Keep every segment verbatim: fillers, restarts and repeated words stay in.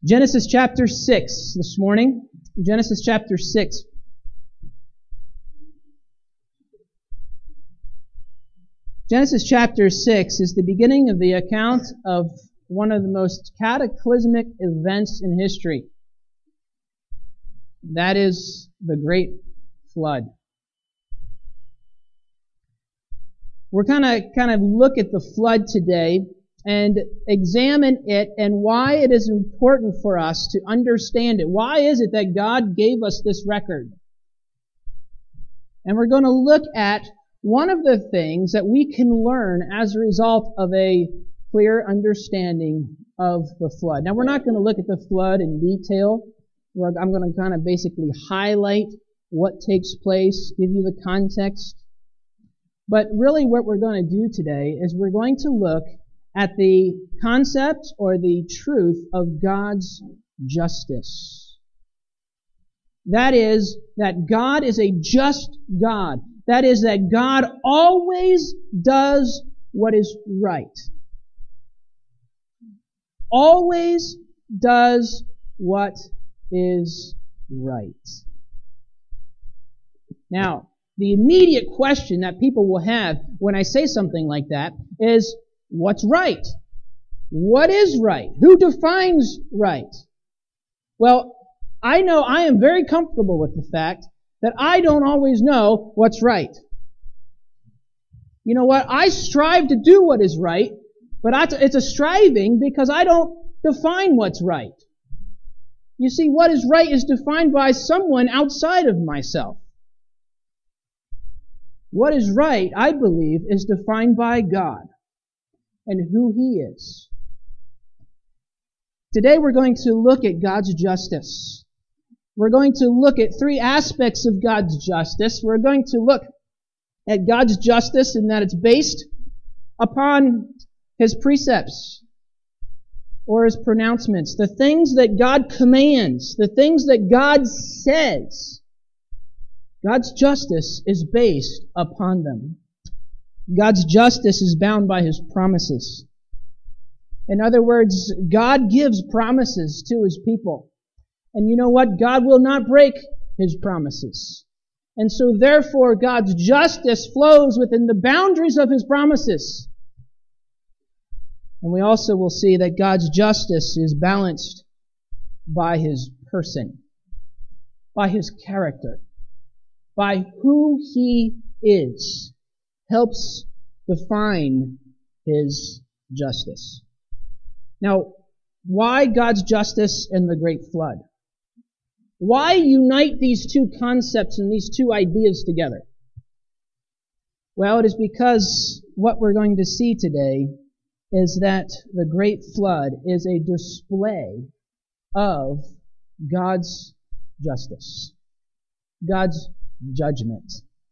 Genesis chapter six this morning. Genesis chapter six. Genesis chapter six is the beginning of the account of one of the most cataclysmic events in history. That is the Great Flood. We're going to kind of look at the flood today and examine it and why it is important for us to understand it. Why is it that God gave us this record? And we're going to look at one of the things that we can learn as a result of a clear understanding of the flood. Now, we're not going to look at the flood in detail. We're, I'm going to kind of basically highlight what takes place, give you the context. But really what we're going to do today is we're going to look at the concept or the truth of God's justice. That is, that God is a just God. That is, that God always does what is right. Always does what is right. Now, the immediate question that people will have when I say something like that is, what's right? What is right? Who defines right? Well, I know I am very comfortable with the fact that I don't always know what's right. You know what? I strive to do what is right, but it's a striving because I don't define what's right. You see, what is right is defined by someone outside of myself. What is right, I believe, is defined by God and who He is. Today we're going to look at God's justice. We're going to look at three aspects of God's justice. We're going to look at God's justice in that it's based upon His precepts or His pronouncements, the things that God commands, the things that God says. God's justice is based upon them. God's justice is bound by His promises. In other words, God gives promises to His people. And you know what? God will not break His promises. And so therefore, God's justice flows within the boundaries of His promises. And we also will see that God's justice is balanced by His person, by His character, by who He is, helps define His justice. Now, why God's justice and the Great Flood? Why unite these two concepts and these two ideas together? Well, it is because what we're going to see today is that the Great Flood is a display of God's justice, God's judgment.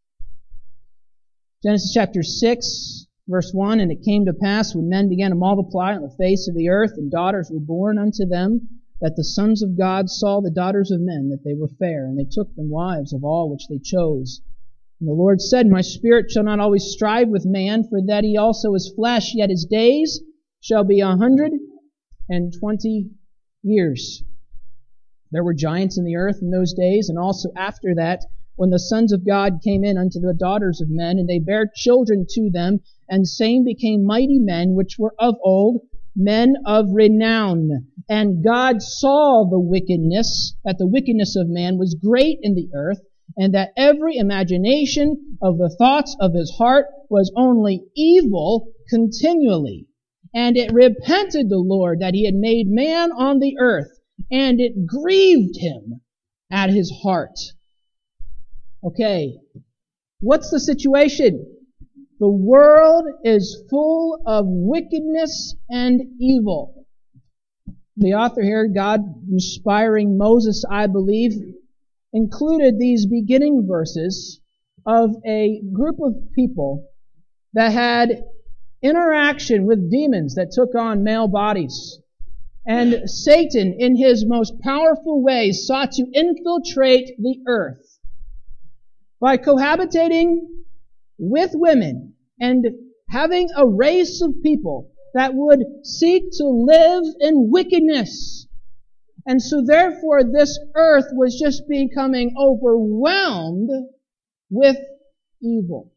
Genesis chapter six, verse one, And it came to pass when men began to multiply on the face of the earth, and daughters were born unto them, that the sons of God saw the daughters of men, that they were fair, and they took them wives of all which they chose. And the Lord said, My spirit shall not always strive with man, for that he also is flesh, yet his days shall be a hundred and twenty years. There were giants in the earth in those days, and also after that, when the sons of God came in unto the daughters of men, and they bare children to them, and same became mighty men, which were of old, men of renown. And God saw the wickedness, that the wickedness of man was great in the earth, and that every imagination of the thoughts of his heart was only evil continually. And it repented the Lord that He had made man on the earth, and it grieved Him at His heart. Okay, what's the situation? The world is full of wickedness and evil. The author here, God inspiring Moses, I believe, included these beginning verses of a group of people that had interaction with demons that took on male bodies. And Satan, in his most powerful ways, sought to infiltrate the earth by cohabitating with women and having a race of people that would seek to live in wickedness And so therefore this earth was just becoming overwhelmed with evil.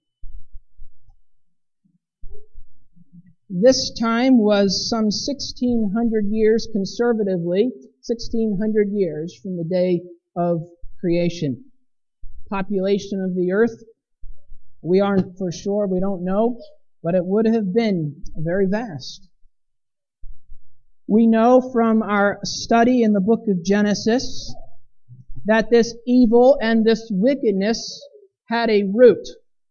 This time was some sixteen hundred years conservatively, sixteen hundred years from the day of creation. Population of the earth, we aren't for sure, we don't know, but it would have been very vast. We know from our study in the book of Genesis that this evil and this wickedness had a root.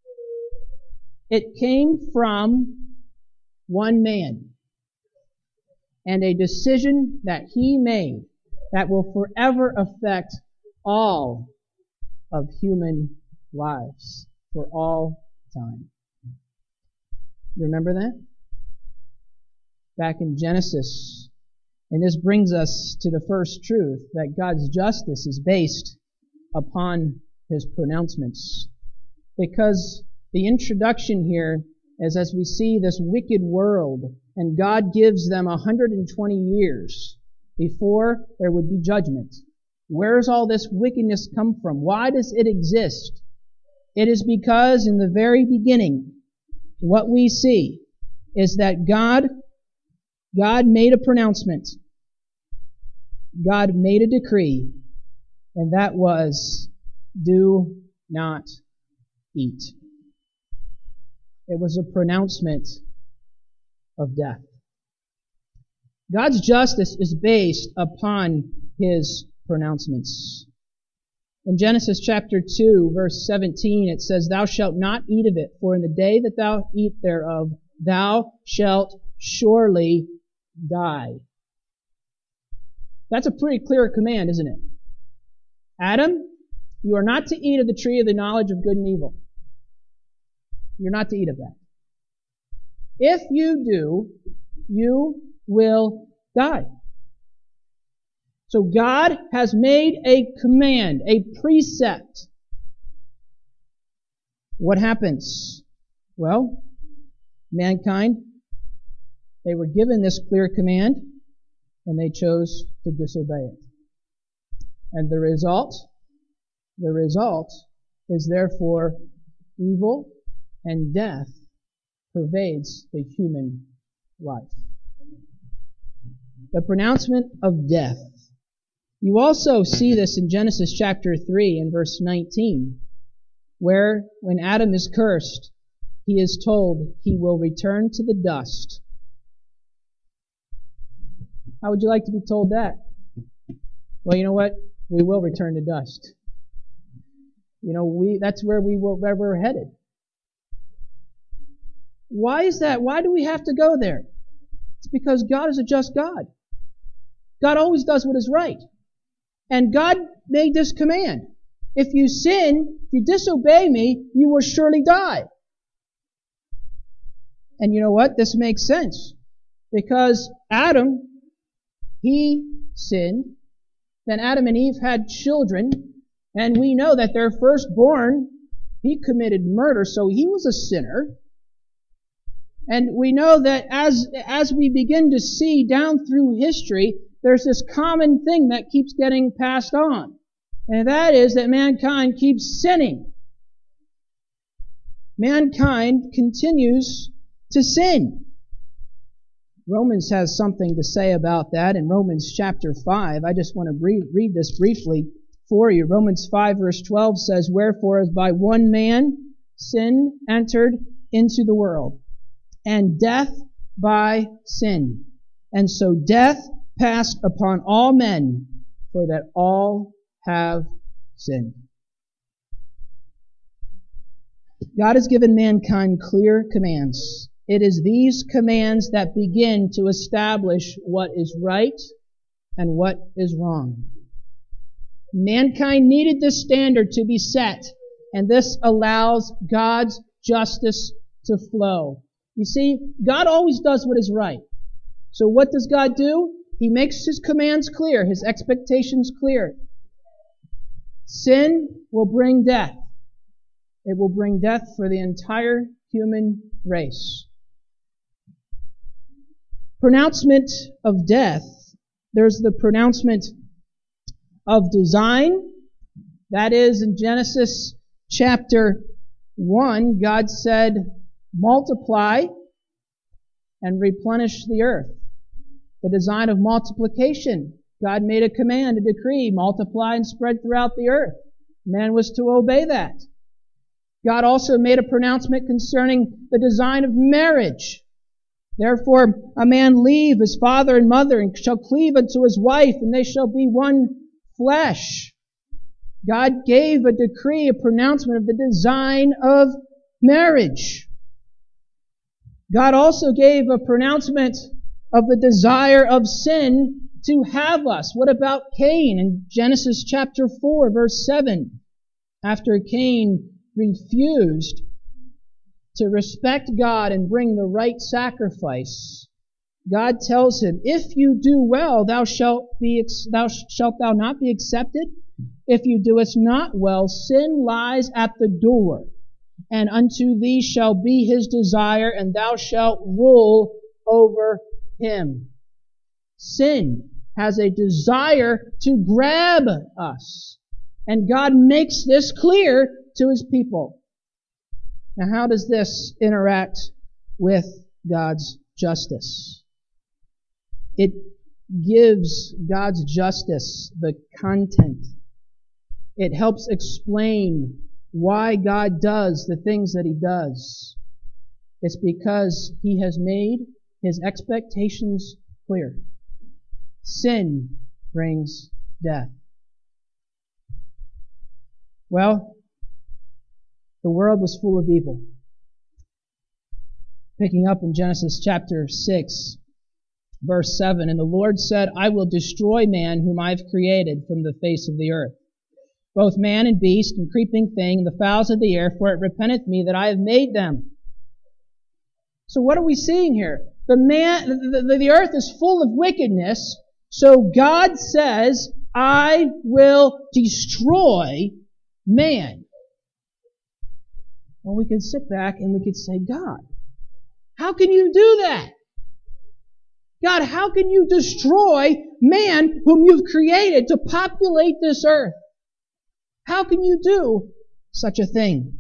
It came from one man and a decision that he made that will forever affect all of human lives for all time. You remember that? Back in Genesis. And this brings us to the first truth, that God's justice is based upon His pronouncements. Because the introduction here is as we see this wicked world, and God gives them one hundred twenty years before there would be judgment. Where does all this wickedness come from? Why does it exist? It is because in the very beginning, what we see is that God, God made a pronouncement. God made a decree, and that was, do not eat. It was a pronouncement of death. God's justice is based upon His pronouncements. In Genesis chapter two, verse seventeen, it says, Thou shalt not eat of it, for in the day that thou eat thereof, thou shalt surely die. That's a pretty clear command, isn't it? Adam, you are not to eat of the tree of the knowledge of good and evil. You're not to eat of that. If you do, you will die. So God has made a command, a precept. What happens? Well, mankind, they were given this clear command, and they chose to disobey it. And the result, the result is therefore evil and death pervades the human life. The pronouncement of death. You also see this in Genesis chapter three and verse nineteen, where when Adam is cursed, he is told he will return to the dust. How would you like to be told that? Well, you know what? We will return to dust. You know, we that's where we will, where we're headed. Why is that? Why do we have to go there? It's because God is a just God. God always does what is right. And God made this command. If you sin, if you disobey me, you will surely die. And you know what? This makes sense. Because Adam, he sinned. Then Adam and Eve had children. And we know that their firstborn, he committed murder, so he was a sinner. And we know that as, as we begin to see down through history, there's this common thing that keeps getting passed on. And that is that mankind keeps sinning. Mankind continues to sin. Romans has something to say about that in Romans chapter five. I just want to read this briefly for you. Romans five verse twelve says, Wherefore as by one man sin entered into the world, and death by sin. And so death passed upon all men, for that all have sinned. God has given mankind clear commands. It is these commands that begin to establish what is right and what is wrong. Mankind needed this standard to be set, and this allows God's justice to flow. You see, God always does what is right. So what does God do? He makes His commands clear, His expectations clear. Sin will bring death. It will bring death for the entire human race. Pronouncement of death. There's the pronouncement of design. That is, in Genesis chapter one, God said, multiply and replenish the earth. The design of multiplication. God made a command, a decree, multiply and spread throughout the earth. Man was to obey that. God also made a pronouncement concerning the design of marriage. Therefore, a man leave his father and mother and shall cleave unto his wife, and they shall be one flesh. God gave a decree, a pronouncement of the design of marriage. God also gave a pronouncement of the desire of sin to have us. What about Cain in Genesis chapter four, verse seven? After Cain refused to respect God and bring the right sacrifice, God tells him, if you do well, thou shalt be, thou shalt thou not be accepted? If you doest not well, sin lies at the door, and unto thee shall be his desire, and thou shalt rule over him. Sin has a desire to grab us, and God makes this clear to his people. Now, how does this interact with God's justice? It gives God's justice the content. It helps explain why God does the things that he does. It's because he has made his expectations clear. Sin brings death. Well, the world was full of evil. Picking up in Genesis chapter six, verse seven, and the Lord said, I will destroy man whom I have created from the face of the earth, both man and beast and creeping thing, and the fowls of the air, for it repenteth me that I have made them. So what are we seeing here? The man, the, the, the earth is full of wickedness, so God says, I will destroy man. Well, we could sit back and we could say, God, how can you do that? God, how can you destroy man whom you've created to populate this earth? How can you do such a thing?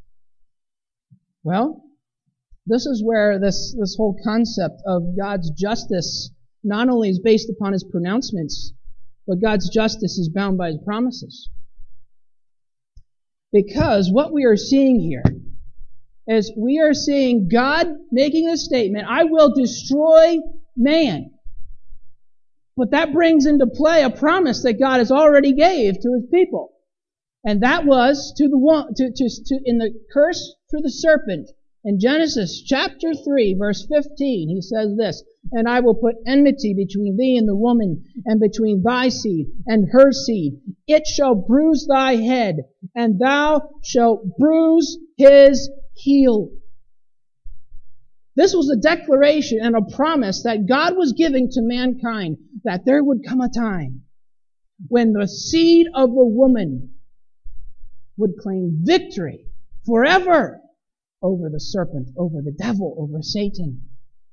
Well, this is where this, this whole concept of God's justice not only is based upon his pronouncements, but God's justice is bound by his promises. Because what we are seeing here is we are seeing God making a statement, I will destroy man. But that brings into play a promise that God has already gave to his people. And that was to the one, to, to, to, in the curse for the serpent. In Genesis chapter three, verse fifteen, he says this, and I will put enmity between thee and the woman, and between thy seed and her seed. It shall bruise thy head, and thou shalt bruise his heel. This was a declaration and a promise that God was giving to mankind, that there would come a time when the seed of the woman would claim victory forever over the serpent, over the devil, over Satan.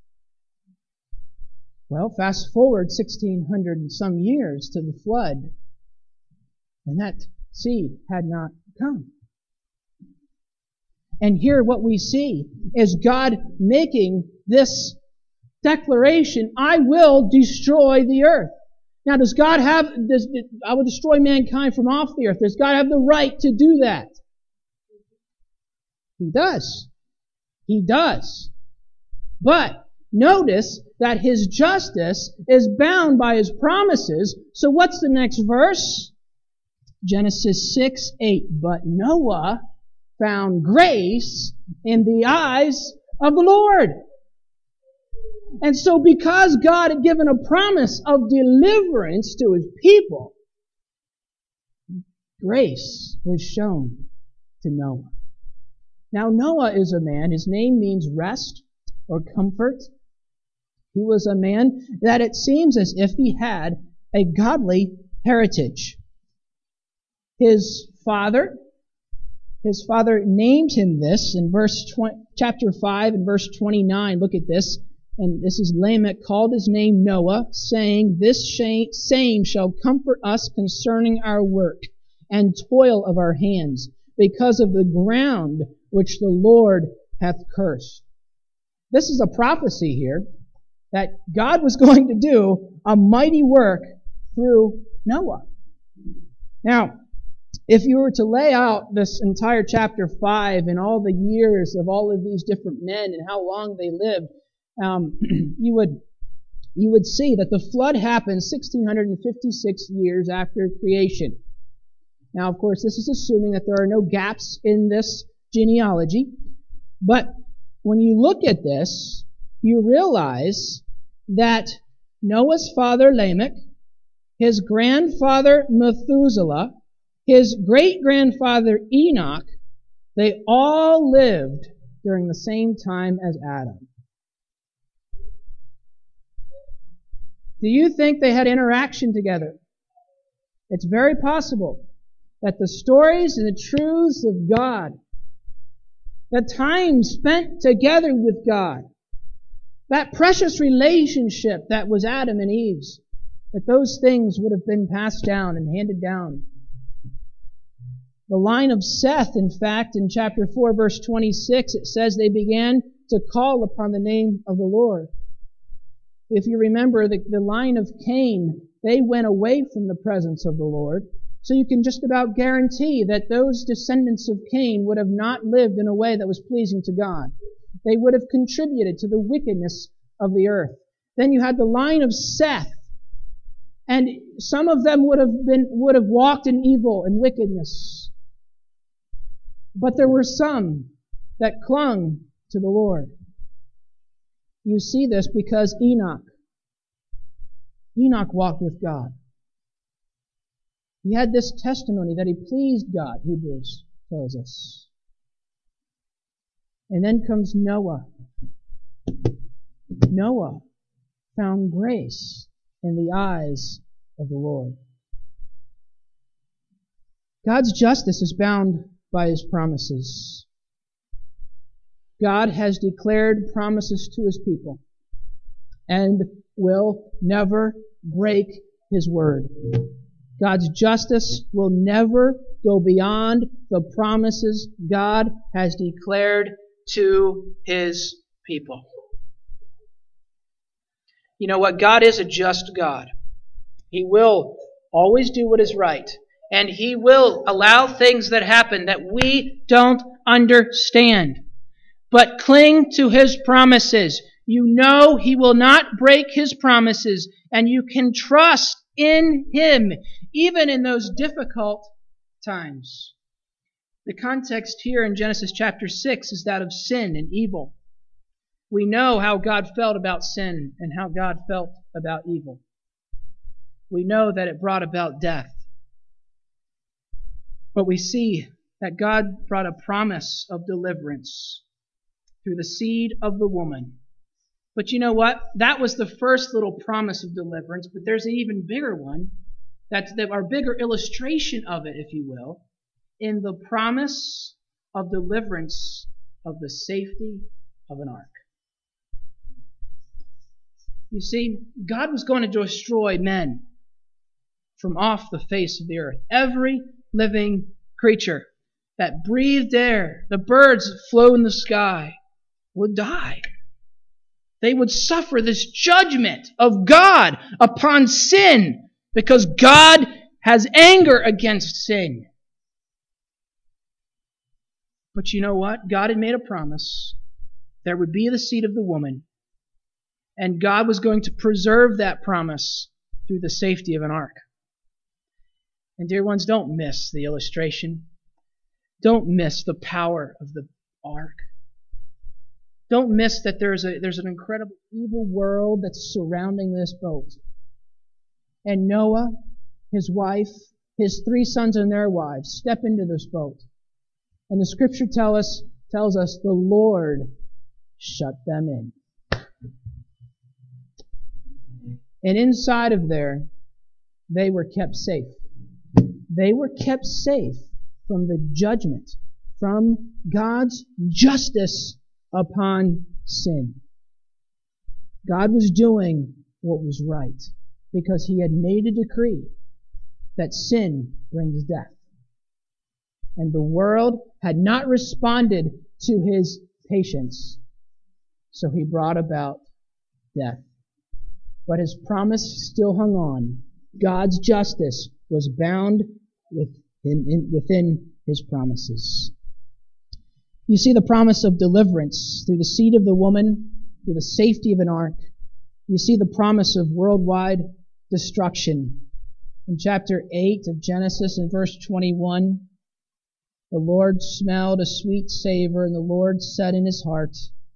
Well, fast forward sixteen hundred and some years to the flood, and that seed had not come. And here what we see is God making this declaration, I will destroy the earth. Now, does God have, does, I will destroy mankind from off the earth. Does God have the right to do that? He does. He does. But notice that his justice is bound by his promises. So what's the next verse? Genesis six eight. But Noah found grace in the eyes of the Lord. And so because God had given a promise of deliverance to his people, grace was shown to Noah. Now Noah is a man, his name means rest or comfort. He was a man that it seems as if he had a godly heritage. His father, his father named him this in verse twenty, chapter five and verse twenty-nine. Look at this. And this is Lamech called his name Noah, saying, This same shall comfort us concerning our work and toil of our hands, because of the ground which the Lord hath cursed. This is a prophecy here that God was going to do a mighty work through Noah. Now, if you were to lay out this entire chapter five and all the years of all of these different men and how long they lived, um, you would you would see that the flood happened one thousand six hundred fifty-six years after creation. Now, of course, this is assuming that there are no gaps in this genealogy, but when you look at this, you realize that Noah's father Lamech, his grandfather Methuselah, his great-grandfather Enoch, they all lived during the same time as Adam. Do you think they had interaction together? It's very possible that the stories and the truths of God, the time spent together with God, that precious relationship that was Adam and Eve's, that those things would have been passed down and handed down. The line of Seth, in fact, in chapter four, verse twenty-six, it says they began to call upon the name of the Lord. If you remember, the, the line of Cain, they went away from the presence of the Lord. So you can just about guarantee that those descendants of Cain would have not lived in a way that was pleasing to God. They would have contributed to the wickedness of the earth. Then you had the line of Seth, and some of them would have been would have walked in evil and wickedness. But there were some that clung to the Lord. You see this because Enoch, Enoch walked with God. He had this testimony that he pleased God, Hebrews tells us. And then comes Noah. Noah found grace in the eyes of the Lord. God's justice is bound by His promises. God has declared promises to His people and will never break His word. God's justice will never go beyond the promises God has declared to His people. You know what? God is a just God. He will always do what is right. And He will allow things that happen that we don't understand. But cling to His promises. You know He will not break His promises, and you can trust in Him, even in those difficult times. The context here in Genesis chapter six is that of sin and evil. We know how God felt about sin and how God felt about evil. We know that it brought about death. But we see that God brought a promise of deliverance through the seed of the woman. But you know what? That was the first little promise of deliverance, but there's an even bigger one. That's the, our bigger illustration of it, if you will, in the promise of deliverance of the safety of an ark. You see, God was going to destroy men from off the face of the earth. Every living creature that breathed air, the birds that flew in the sky, would die. They would suffer this judgment of God upon sin because God has anger against sin. But you know what? God had made a promise. There would be the seed of the woman, and God was going to preserve that promise through the safety of an ark. And dear ones, don't miss the illustration. Don't miss the power of the ark. Don't miss that there's a there's an incredible evil world that's surrounding this boat. And Noah, his wife, his three sons and their wives step into this boat. And the scripture tell us tells us the Lord shut them in. And inside of there, they were kept safe. They were kept safe from the judgment, from God's justice upon sin. God was doing what was right because he had made a decree that sin brings death. And the world had not responded to his patience, so he brought about death. But his promise still hung on. God's justice was bound within, in, within his promises. You see the promise of deliverance through the seed of the woman, through the safety of an ark. You see the promise of worldwide destruction. In chapter eight of Genesis, in verse twenty-one, the Lord smelled a sweet savor, and the Lord said in his heart,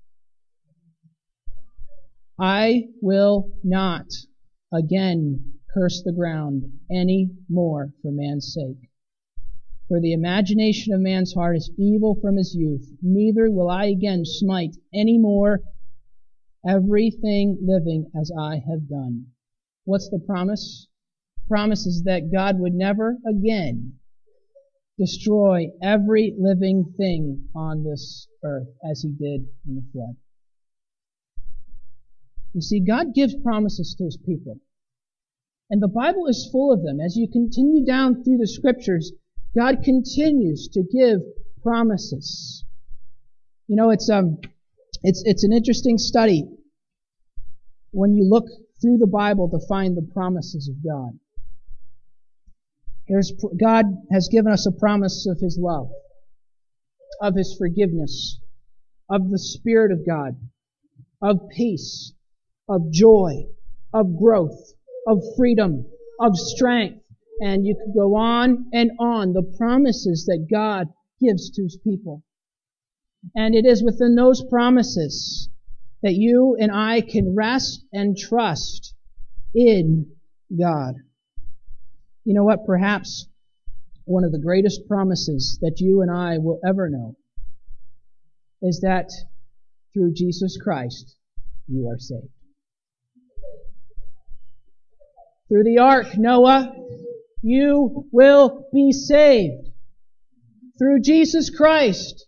I will not again curse the ground any more for man's sake. For the imagination of man's heart is evil from his youth. Neither will I again smite any more everything living as I have done. What's the promise? Promise is that God would never again destroy every living thing on this earth as he did in the flood. You see, God gives promises to his people. And the Bible is full of them. As you continue down through the scriptures, God continues to give promises. You know, it's um, it's it's an interesting study when you look through the Bible to find the promises of God. There's God has given us a promise of his love, of his forgiveness, of the Spirit of God, of peace, of joy, of growth, of freedom, of strength. And you could go on and on, the promises that God gives to his people. And it is within those promises that you and I can rest and trust in God. You know what? Perhaps one of the greatest promises that you and I will ever know is that through Jesus Christ, you are saved. Through the ark, Noah, you will be saved. Through Jesus Christ,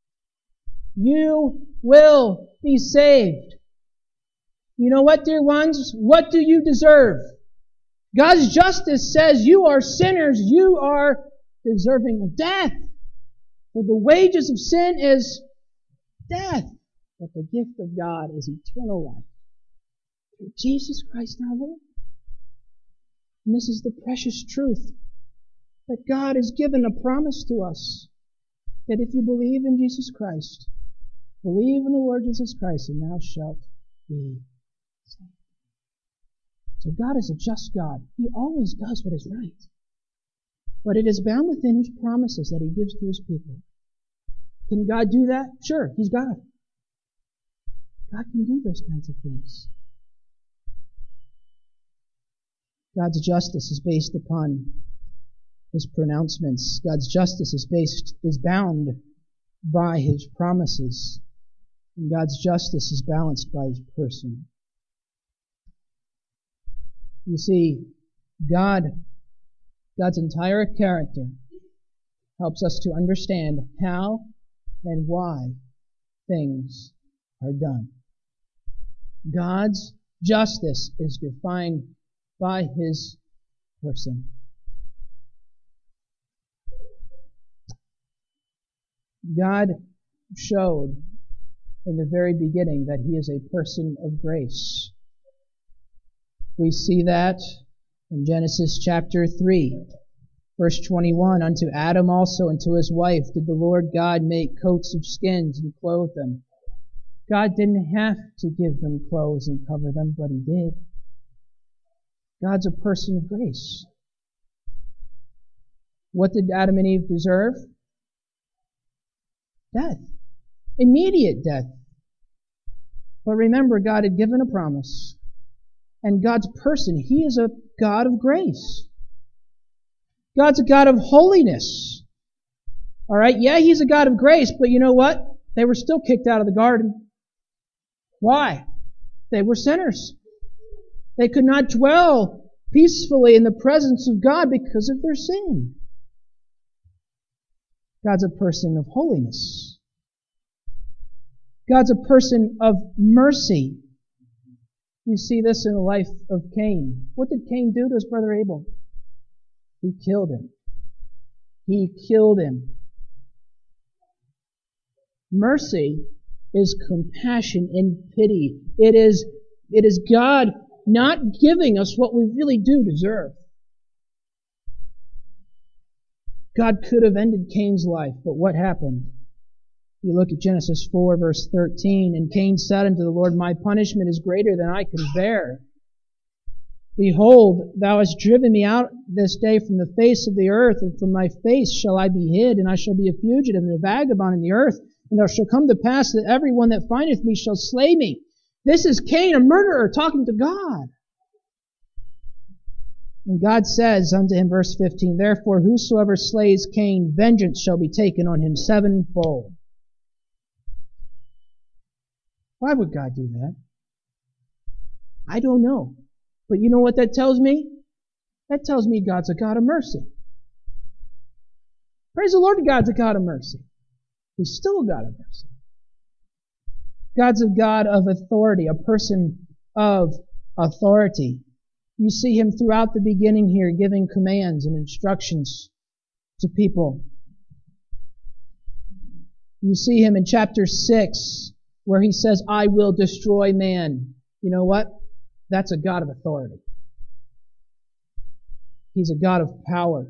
you will be saved. You know what, dear ones? What do you deserve? God's justice says you are sinners. You are deserving of death. For the wages of sin is death. But the gift of God is eternal life. Through Jesus Christ our Lord. And this is the precious truth that God has given a promise to us that if you believe in Jesus Christ, believe in the Lord Jesus Christ, and thou shalt be saved. So God is a just God. He always does what is right. But it is bound within his promises that he gives to his people. Can God do that? Sure, he's God. God can do those kinds of things. God's justice is based upon his pronouncements. God's justice is based, is bound by his promises. And God's justice is balanced by his person. You see, God, God's entire character helps us to understand how and why things are done. God's justice is defined by his person. God showed in the very beginning that he is a person of grace. We see that in Genesis chapter three, verse twenty-one. Unto Adam also and to his wife did the Lord God make coats of skins and clothe them. God didn't have to give them clothes and cover them, but he did. God's a person of grace. What did Adam and Eve deserve? Death. Immediate death. But remember, God had given a promise. And God's person, he is a God of grace. God's a God of holiness. All right, yeah, he's a God of grace, but you know what? They were still kicked out of the garden. Why? They were sinners. They could not dwell peacefully in the presence of God because of their sin. God's a person of holiness. God's a person of mercy. You see this in the life of Cain. What did Cain do to his brother Abel? He killed him. He killed him. Mercy is compassion and pity. It is, it is God not giving us what we really do deserve. God could have ended Cain's life, but what happened? You look at Genesis four, verse thirteen, and Cain said unto the Lord, My punishment is greater than I can bear. Behold, thou hast driven me out this day from the face of the earth, and from thy face shall I be hid, and I shall be a fugitive and a vagabond in the earth. And it shall come to pass that every one that findeth me shall slay me. This is Cain, a murderer, talking to God. And God says unto him, verse fifteen, Therefore whosoever slays Cain, vengeance shall be taken on him sevenfold. Why would God do that? I don't know. But you know what that tells me? That tells me God's a God of mercy. Praise the Lord, God's a God of mercy. He's still a God of mercy. God's a God of authority, a person of authority. You see him throughout the beginning here giving commands and instructions to people. You see him in chapter six where he says, I will destroy man. You know what? That's a God of authority. He's a God of power.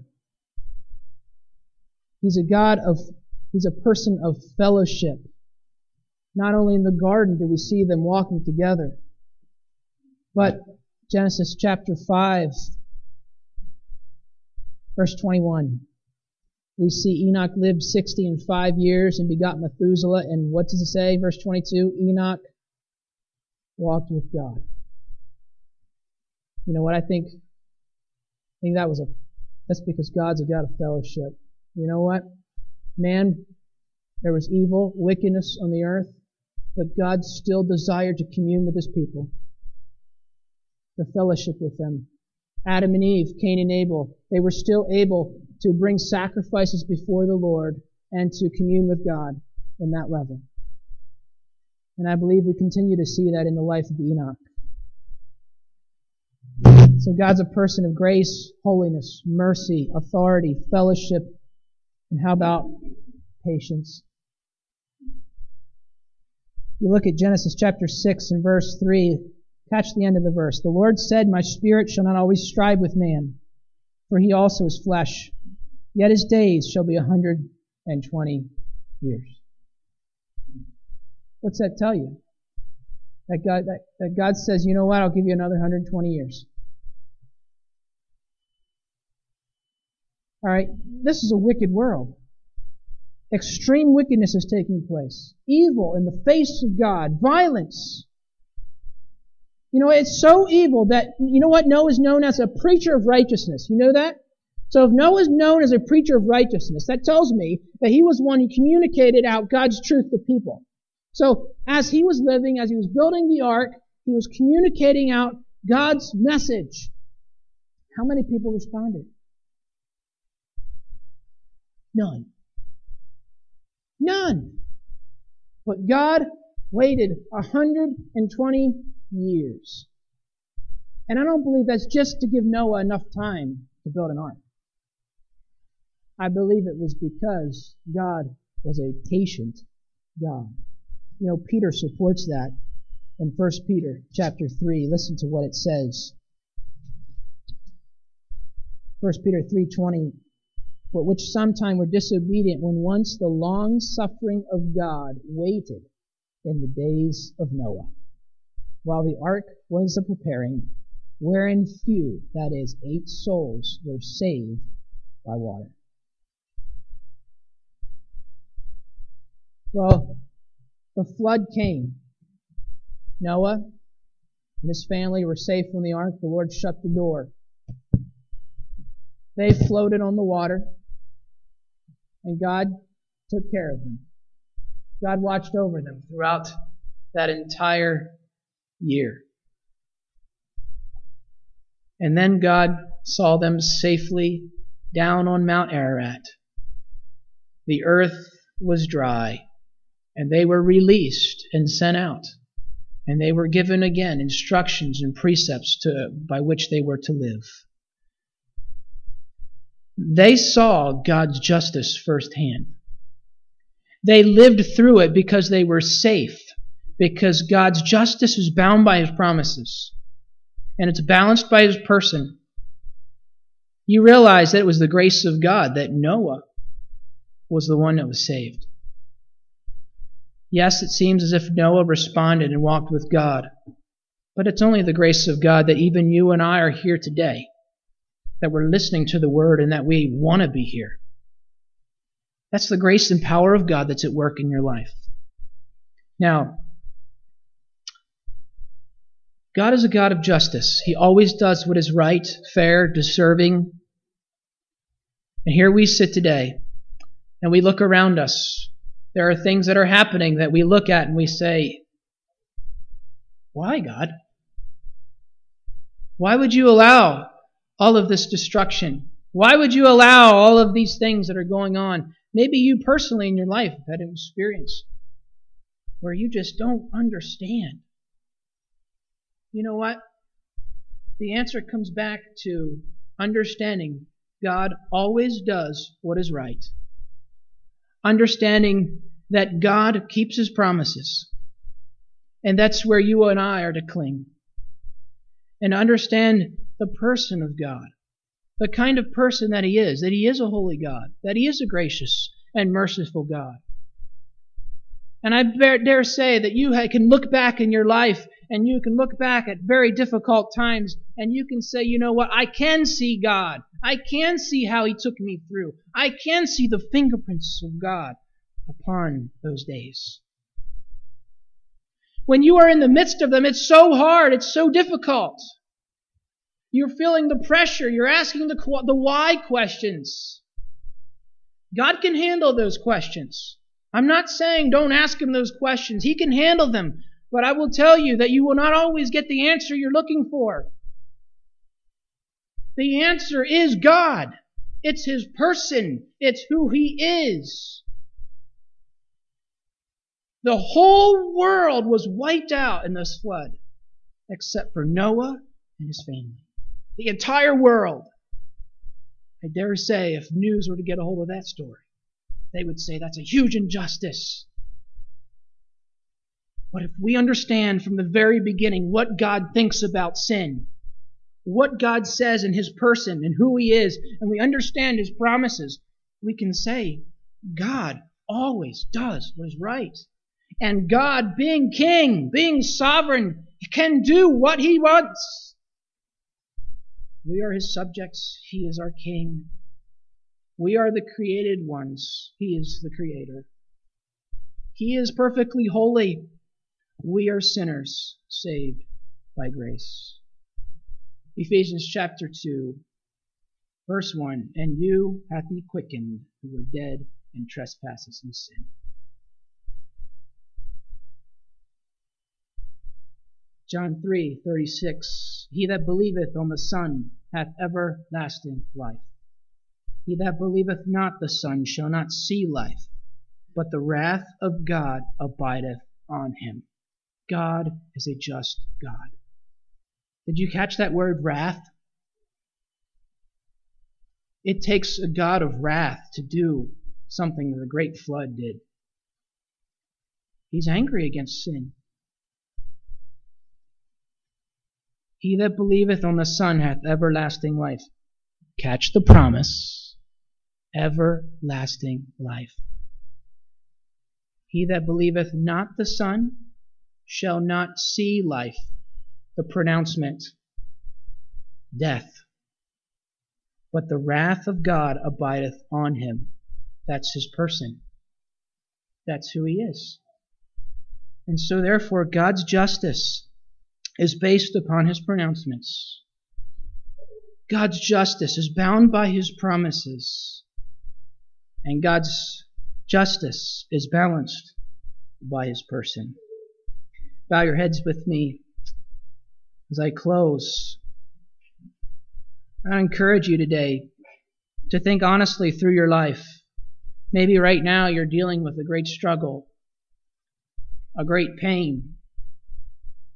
He's a God of, he's a person of fellowship. Not only in the garden do we see them walking together, but Genesis chapter five, verse twenty-one. We see Enoch lived sixty and five years and begot Methuselah. And what does it say? Verse twenty-two, Enoch walked with God. You know what I think? I think that was a, that's because God's a God of fellowship. You know what? Man, there was evil, wickedness on the earth, but God still desired to commune with his people, to fellowship with them. Adam and Eve, Cain and Abel, they were still able to bring sacrifices before the Lord and to commune with God in that level. And I believe we continue to see that in the life of Enoch. So God's a person of grace, holiness, mercy, authority, fellowship, and how about patience? You look at Genesis chapter six and verse three. Catch the end of the verse. The Lord said, My spirit shall not always strive with man, for he also is flesh. Yet his days shall be a hundred and twenty years. What's that tell you? That God, that, that God says, you know what, I'll give you another one hundred twenty years. All right, this is a wicked world. Extreme wickedness is taking place. Evil in the face of God. Violence. You know, it's so evil that, you know what, Noah is known as a preacher of righteousness. You know that? So if Noah is known as a preacher of righteousness, that tells me that he was one who communicated out God's truth to people. So as he was living, as he was building the ark, he was communicating out God's message. How many people responded? None. None. But God waited one hundred twenty years. And I don't believe that's just to give Noah enough time to build an ark. I believe it was because God was a patient God. You know, Peter supports that in First Peter chapter three. Listen to what it says. First Peter three twenty. But which sometime were disobedient when once the long suffering of God waited in the days of Noah, while the ark was a preparing, wherein few, that is, eight souls, were saved by water. Well, the flood came. Noah and his family were safe from the ark. The Lord shut the door. They floated on the water, and God took care of them. God watched over them throughout that entire year. And then God saw them safely down on Mount Ararat. The earth was dry, and they were released and sent out. And they were given again instructions and precepts to, by which they were to live. They saw God's justice firsthand. They lived through it because they were safe, because God's justice is bound by His promises, and it's balanced by His person. You realize that it was the grace of God that Noah was the one that was saved. Yes, it seems as if Noah responded and walked with God, but it's only the grace of God that even you and I are here today, that we're listening to the Word and that we want to be here. That's the grace and power of God that's at work in your life. Now, God is a God of justice. He always does what is right, fair, deserving. And here we sit today, and we look around us. There are things that are happening that we look at and we say, why, God? Why would you allow all of this destruction? Why would you allow all of these things that are going on? Maybe you personally in your life have had an experience where you just don't understand. You know what? The answer comes back to understanding God always does what is right. Understanding that God keeps His promises. And that's where you and I are to cling. And understand the person of God. The kind of person that He is. That He is a holy God. That He is a gracious and merciful God. And I dare say that you can look back in your life and you can look back at very difficult times and you can say, you know what, I can see God. I can see how He took me through. I can see the fingerprints of God upon those days. When you are in the midst of them, it's so hard, it's so difficult. You're feeling the pressure, you're asking the, the why questions. God can handle those questions. I'm not saying don't ask Him those questions. He can handle them. But I will tell you that you will not always get the answer you're looking for. The answer is God. It's His person. It's who He is. The whole world was wiped out in this flood, except for Noah and his family. The entire world. I dare say if news were to get a hold of that story, they would say that's a huge injustice. But if we understand from the very beginning what God thinks about sin, what God says in His person and who He is, and we understand His promises, we can say, God always does what is right. And God, being king, being sovereign, can do what He wants. We are His subjects. He is our king. We are the created ones. He is the creator. He is perfectly holy. We are sinners saved by grace. Ephesians chapter two, verse one, and you hath He quickened who were dead in trespasses and sin. John three, thirty-six, he that believeth on the Son hath everlasting life. He that believeth not the Son shall not see life, but the wrath of God abideth on him. God is a just God. Did you catch that word, wrath? It takes a God of wrath to do something that the great flood did. He's angry against sin. He that believeth on the Son hath everlasting life. Catch the promise. Everlasting life. He that believeth not the Son shall not see life. The pronouncement, death. But the wrath of God abideth on him. That's His person. That's who He is. And so therefore God's justice is based upon His pronouncements. God's justice is bound by His promises. And God's justice is balanced by His person. Bow your heads with me as I close. I encourage you today to think honestly through your life. Maybe right now you're dealing with a great struggle, a great pain.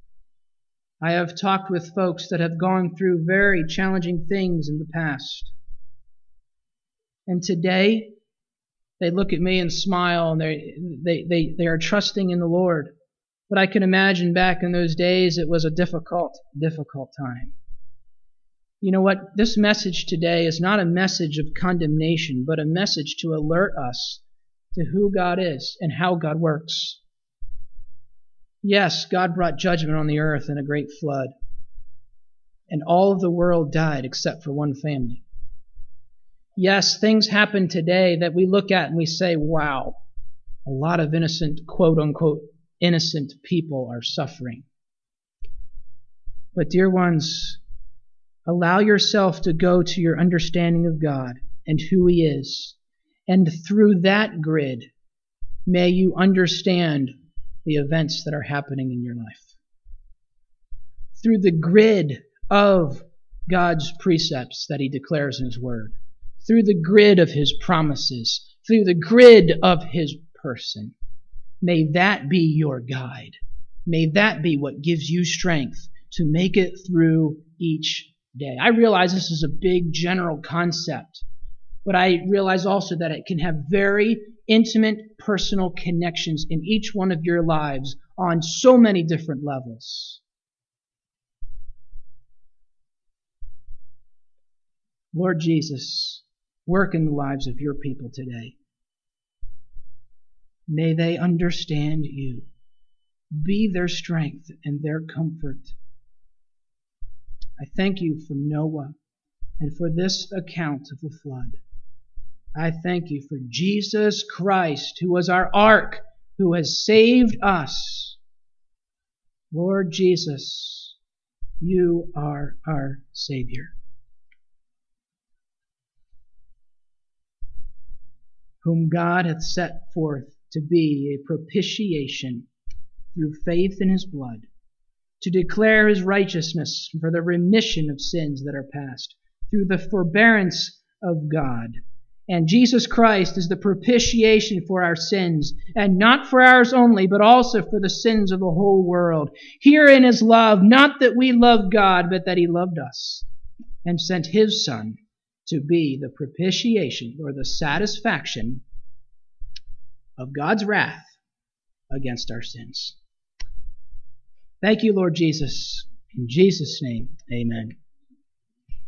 I have talked with folks that have gone through very challenging things in the past. And today, they look at me and smile, and they, they, they, they are trusting in the Lord. But I can imagine back in those days it was a difficult, difficult time. You know what? This message today is not a message of condemnation, but a message to alert us to who God is and how God works. Yes, God brought judgment on the earth in a great flood, and all of the world died except for one family. Yes, things happen today that we look at and we say, wow, a lot of innocent, quote-unquote, innocent people are suffering. But dear ones, allow yourself to go to your understanding of God and who He is. And through that grid, may you understand the events that are happening in your life. Through the grid of God's precepts that He declares in His Word. Through the grid of His promises. Through the grid of His person. May that be your guide. May that be what gives you strength to make it through each day. I realize this is a big general concept, but I realize also that it can have very intimate personal connections in each one of your lives on so many different levels. Lord Jesus, work in the lives of your people today. May they understand you. Be their strength and their comfort. I thank you for Noah and for this account of the flood. I thank you for Jesus Christ, who was our ark, who has saved us. Lord Jesus, you are our Savior, whom God hath set forth to be a propitiation through faith in His blood, to declare His righteousness for the remission of sins that are past, through the forbearance of God. And Jesus Christ is the propitiation for our sins, and not for ours only, but also for the sins of the whole world. Herein is love, not that we loved God, but that He loved us, and sent His Son to be the propitiation, or the satisfaction of God's wrath against our sins. Thank you, Lord Jesus. In Jesus' name, amen.